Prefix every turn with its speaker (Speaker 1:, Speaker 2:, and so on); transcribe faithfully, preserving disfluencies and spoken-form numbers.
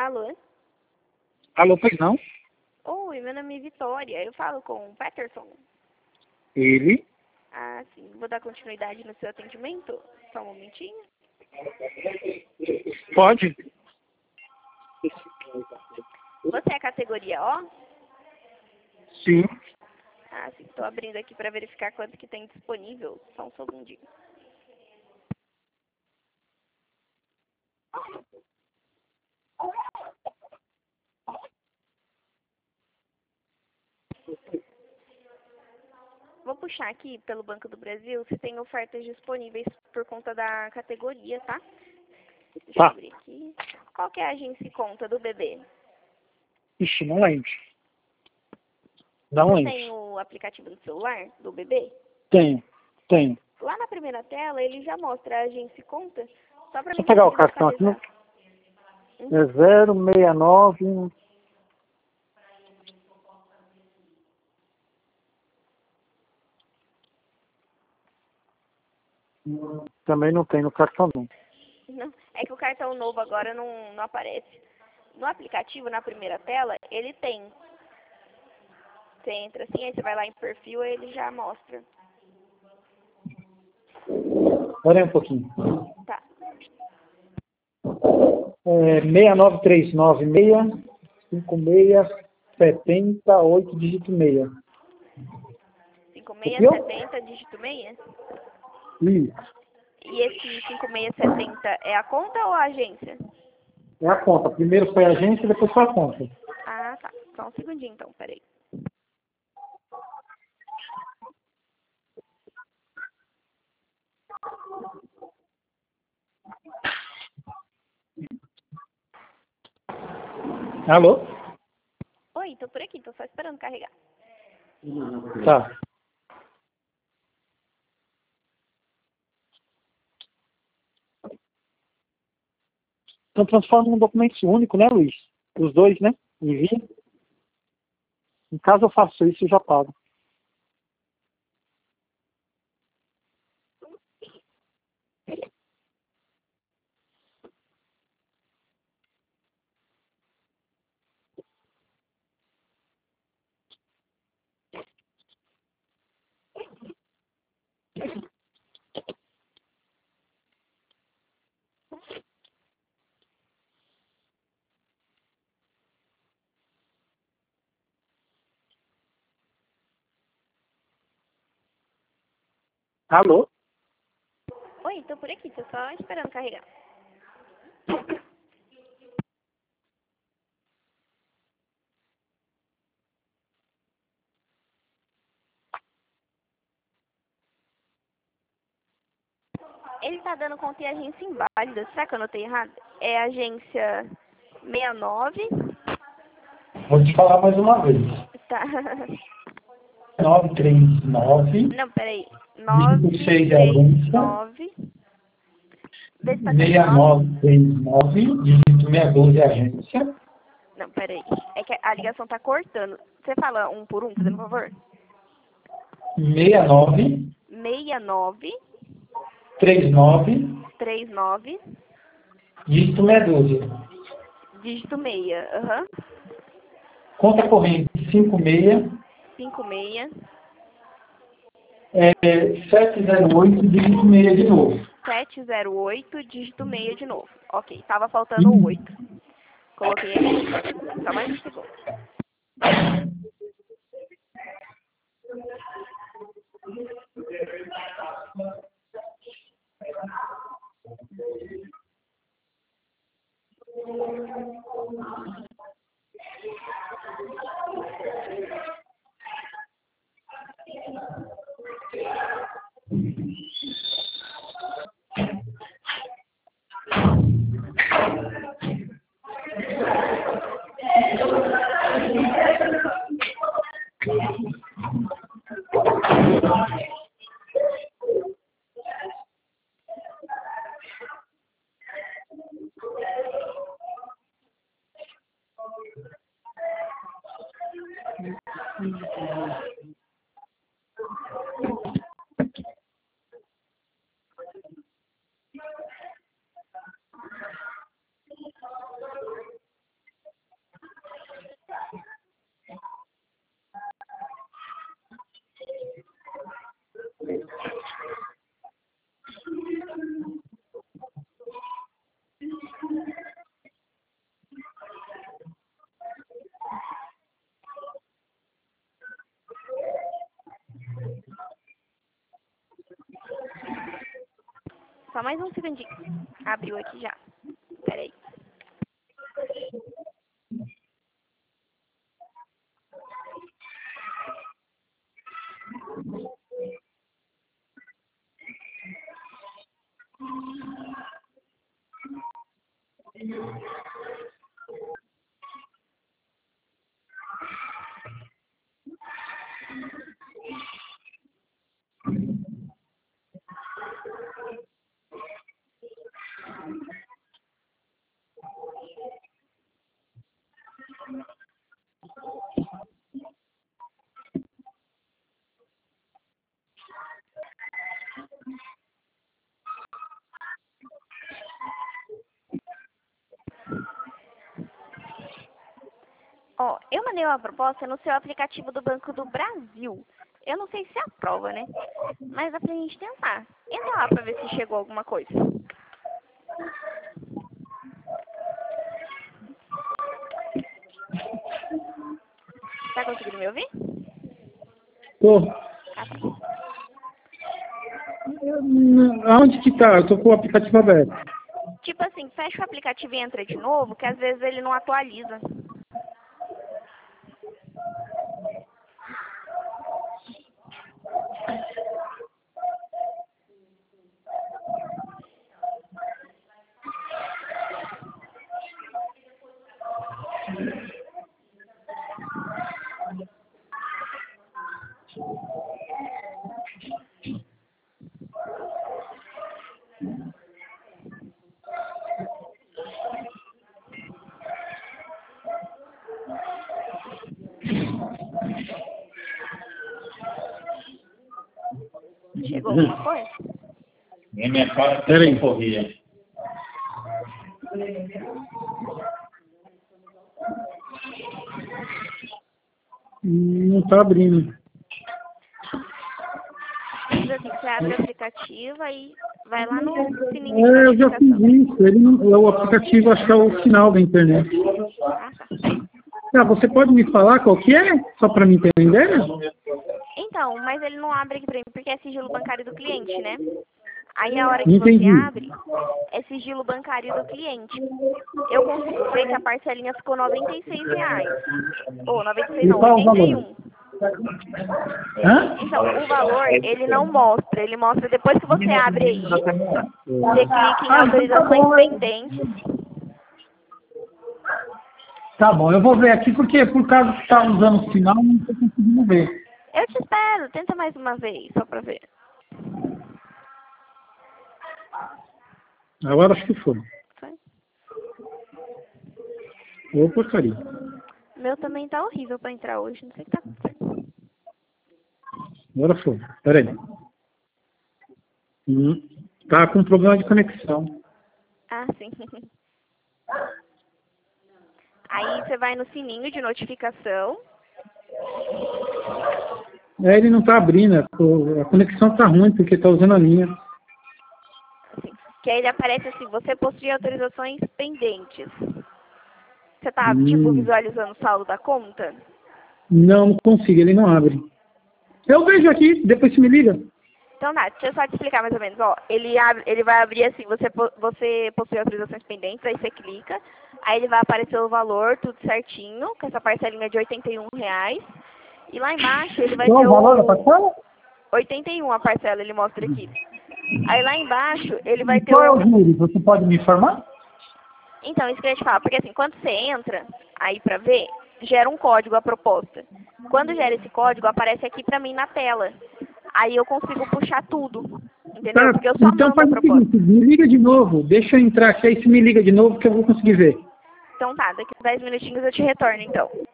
Speaker 1: Alô?
Speaker 2: Alô, pois não?
Speaker 1: Oi, meu nome é Vitória. Eu falo com o Peterson.
Speaker 2: Ele?
Speaker 1: Ah, sim. Vou dar continuidade no seu atendimento. Só um momentinho.
Speaker 2: Pode.
Speaker 1: Você é a categoria O?
Speaker 2: Sim.
Speaker 1: Ah, sim. Estou abrindo aqui para verificar quanto que tem disponível. Só um segundinho. Vou puxar aqui pelo Banco do Brasil se tem ofertas disponíveis por conta da categoria, tá? Deixa eu
Speaker 2: Tá.
Speaker 1: abrir aqui. Qual que é a agência e conta do bebê?
Speaker 2: Ixi, não lembro. Não
Speaker 1: Você
Speaker 2: lembro.
Speaker 1: tem o aplicativo do celular do bebê?
Speaker 2: Tenho. Tenho.
Speaker 1: Lá na primeira tela ele já mostra a agência e conta. Só para
Speaker 2: Deixa eu
Speaker 1: mim
Speaker 2: pegar o
Speaker 1: conseguir
Speaker 2: cartão aqui.
Speaker 1: localizar.
Speaker 2: É zero seis nove. Também não tem no cartão, não.
Speaker 1: Não, é que o cartão novo agora não, não aparece. No aplicativo, na primeira tela, ele tem. Você entra assim, aí você vai lá em perfil e ele já mostra.
Speaker 2: Espera aí um pouquinho.
Speaker 1: Tá.
Speaker 2: É seis nove três nove seis cinco seis sete oito dígito seis.
Speaker 1: cinco seis
Speaker 2: Copiou?
Speaker 1: sete zero, dígito seis?
Speaker 2: Isso.
Speaker 1: E esse cinco seis sete zero é a conta ou a agência?
Speaker 2: É a conta. Primeiro foi a agência, depois foi a conta.
Speaker 1: Ah, tá. Só um segundinho então, peraí.
Speaker 2: Alô?
Speaker 1: Oi, tô por aqui, tô só esperando carregar.
Speaker 2: Tá. Então transforma num documento único, né, Luiz? Os dois, né? Envia. Em caso eu faço isso, eu já pago. Alô?
Speaker 1: Oi, tô por aqui, tô só esperando carregar. Ele tá dando conta em agência inválida. Será que eu anotei errado? É agência sessenta e nove.
Speaker 2: Vou te falar mais uma vez.
Speaker 1: Tá.
Speaker 2: nove três nove,
Speaker 1: Não, peraí.
Speaker 2: dígito
Speaker 1: nove
Speaker 2: seis é
Speaker 1: três
Speaker 2: agência.
Speaker 1: nove. Vê se tá certo.
Speaker 2: seis
Speaker 1: nove.
Speaker 2: nove três nove, dígito seis doze é agência.
Speaker 1: Não, peraí. É que a ligação tá cortando. Você fala um por um, fazendo favor?
Speaker 2: seis nove
Speaker 1: sessenta e nove,
Speaker 2: três nove,
Speaker 1: trinta e nove,
Speaker 2: dígito seis doze.
Speaker 1: dígito seis. Aham.
Speaker 2: Conta corrente cinco seis,
Speaker 1: cinco seis.
Speaker 2: é, sete zero oito, dígito seis de novo.
Speaker 1: sete zero oito, dígito seis de novo. Ok, tava faltando o oito. Coloquei aqui. Só mais um segundo. só mais um segundinho. Abriu aqui já. Pera aí. Ó, eu mandei uma proposta no seu aplicativo do Banco do Brasil. Eu não sei se aprova, né? Mas dá pra gente tentar. Entra lá pra ver se chegou alguma coisa. Tá conseguindo me ouvir?
Speaker 2: Tô.
Speaker 1: Ah, tá.
Speaker 2: Aonde que tá? Eu tô com o aplicativo aberto.
Speaker 1: Tipo assim, fecha o aplicativo e entra de novo, que às vezes ele não atualiza. Chegou alguma coisa?
Speaker 3: Nem minha cara tem corria.
Speaker 2: Não tá abrindo.
Speaker 1: Mas assim, você abre o aplicativo, aí vai lá no sininho de
Speaker 2: É, eu já fiz
Speaker 1: notificação.
Speaker 2: isso. Ele não, é o aplicativo, acho que é o sinal da internet.
Speaker 1: Ah, tá.
Speaker 2: Ah, você pode me falar qual que é? Só para me entender?
Speaker 1: Então, mas ele não abre aqui pra mim, porque é sigilo bancário do cliente, né? Aí a hora que
Speaker 2: Entendi.
Speaker 1: você abre, é sigilo bancário do cliente. Eu consigo ver que a parcelinha ficou noventa e seis reais. Ou noventa e seis
Speaker 2: E
Speaker 1: não,
Speaker 2: qual o
Speaker 1: oitenta e
Speaker 2: valor?
Speaker 1: um.
Speaker 2: Hã?
Speaker 1: Então, o valor, ele não mostra. Ele mostra depois que você abre aí, você clica em
Speaker 2: Ah, então tá
Speaker 1: autorizações
Speaker 2: bom.
Speaker 1: pendentes.
Speaker 2: Tá bom, eu vou ver aqui porque por causa que tá usando o sinal, não tô conseguindo ver.
Speaker 1: Eu te espero, tenta mais uma vez, só pra ver.
Speaker 2: Agora acho que foi.
Speaker 1: Foi?
Speaker 2: Ô, porcaria.
Speaker 1: O meu também tá horrível pra entrar hoje, não sei o que tá acontecendo.
Speaker 2: Agora foi. Peraí. Hum, tá com problema de conexão.
Speaker 1: Ah, sim. Aí você vai no sininho de notificação.
Speaker 2: É, ele não tá abrindo. A conexão tá ruim porque tá usando a linha.
Speaker 1: Assim, que aí ele aparece assim, você possui autorizações pendentes. Você tá, tipo,
Speaker 2: Hum,
Speaker 1: visualizando o saldo da conta?
Speaker 2: não, não consigo, ele não abre. Eu vejo aqui, depois você me liga.
Speaker 1: Então tá, deixa eu só te explicar mais ou menos, ó. Ele, abre, ele vai abrir assim, você, po- você possui autorizações pendentes, aí você clica, aí ele vai aparecer o valor, tudo certinho, com essa parcelinha de oitenta e um reais. E lá embaixo ele vai
Speaker 2: Qual
Speaker 1: ter
Speaker 2: o valor da
Speaker 1: o
Speaker 2: parcela?
Speaker 1: oitenta e um a parcela, ele mostra aqui. Aí lá embaixo ele vai
Speaker 2: E
Speaker 1: ter
Speaker 2: qual é
Speaker 1: o...
Speaker 2: o juros? Você pode me informar?
Speaker 1: Então, isso que eu ia te falar, porque assim, quando você entra aí pra ver, gera um código a proposta. Quando gera esse código, aparece aqui pra mim na tela. Aí eu consigo puxar tudo, entendeu?
Speaker 2: Tá,
Speaker 1: Porque eu só
Speaker 2: então
Speaker 1: mando a
Speaker 2: faz o
Speaker 1: proposta.
Speaker 2: seguinte, me liga de novo, deixa eu entrar aqui, aí você me liga de novo que eu vou conseguir ver.
Speaker 1: Então tá, daqui a dez minutinhos eu te retorno então.